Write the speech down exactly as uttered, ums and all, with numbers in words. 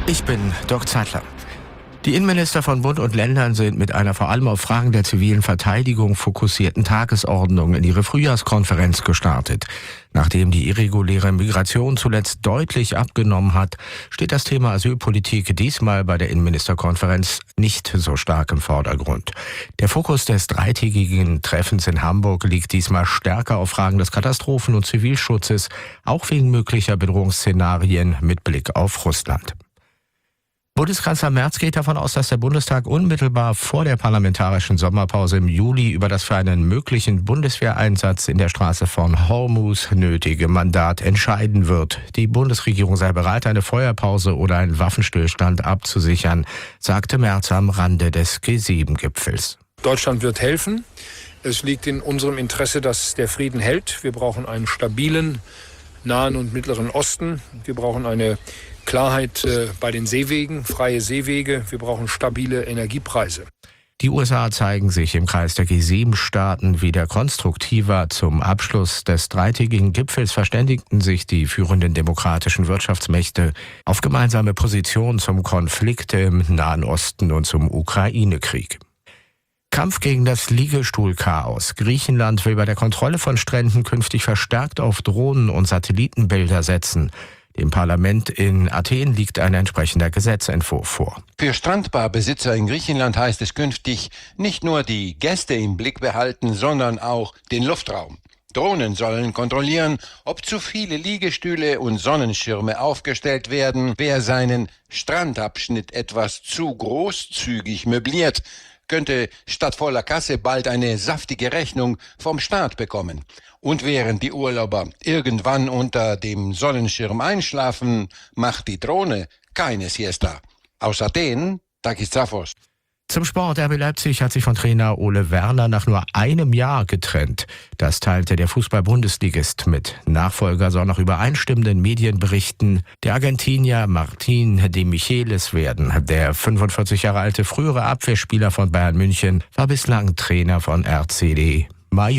Ich bin Dirk Zeitler. Die Innenminister von Bund und Ländern sind mit einer vor allem auf Fragen der zivilen Verteidigung fokussierten Tagesordnung in ihre Frühjahrskonferenz gestartet. Nachdem die irreguläre Migration zuletzt deutlich abgenommen hat, steht das Thema Asylpolitik diesmal bei der Innenministerkonferenz nicht so stark im Vordergrund. Der Fokus des dreitägigen Treffens in Hamburg liegt diesmal stärker auf Fragen des Katastrophen- und Zivilschutzes, auch wegen möglicher Bedrohungsszenarien mit Blick auf Russland. Bundeskanzler Merz geht davon aus, dass der Bundestag unmittelbar vor der parlamentarischen Sommerpause im Juli über das für einen möglichen Bundeswehreinsatz in der Straße von Hormuz nötige Mandat entscheiden wird. Die Bundesregierung sei bereit, eine Feuerpause oder einen Waffenstillstand abzusichern, sagte Merz am Rande des G sieben Gipfels. Deutschland wird helfen. Es liegt in unserem Interesse, dass der Frieden hält. Wir brauchen einen stabilen Nahen und Mittleren Osten. Wir brauchen eine Klarheit äh, bei den Seewegen, freie Seewege. Wir brauchen stabile Energiepreise. Die U S A zeigen sich im Kreis der G sieben Staaten wieder konstruktiver. Zum Abschluss des dreitägigen Gipfels verständigten sich die führenden demokratischen Wirtschaftsmächte auf gemeinsame Positionen zum Konflikt im Nahen Osten und zum Ukraine-Krieg. Kampf gegen das Liegestuhlchaos. Griechenland will bei der Kontrolle von Stränden künftig verstärkt auf Drohnen und Satellitenbilder setzen. Dem Parlament in Athen liegt ein entsprechender Gesetzentwurf vor. Für Strandbarbesitzer in Griechenland heißt es künftig nicht nur die Gäste im Blick behalten, sondern auch den Luftraum. Drohnen sollen kontrollieren, ob zu viele Liegestühle und Sonnenschirme aufgestellt werden. Wer seinen Strandabschnitt etwas zu großzügig möbliert, könnte statt voller Kasse bald eine saftige Rechnung vom Staat bekommen. Und während die Urlauber irgendwann unter dem Sonnenschirm einschlafen, macht die Drohne keine Siesta. Aus Athen, Takis Zaphos. Zum Sport. R B Leipzig hat sich von Trainer Ole Werner nach nur einem Jahr getrennt. Das teilte der Fußball-Bundesligist mit. Nachfolger soll nach übereinstimmenden Medienberichten der Argentinier Martín de Michelis werden. Der fünfundvierzig Jahre alte frühere Abwehrspieler von Bayern München war bislang Trainer von R C D.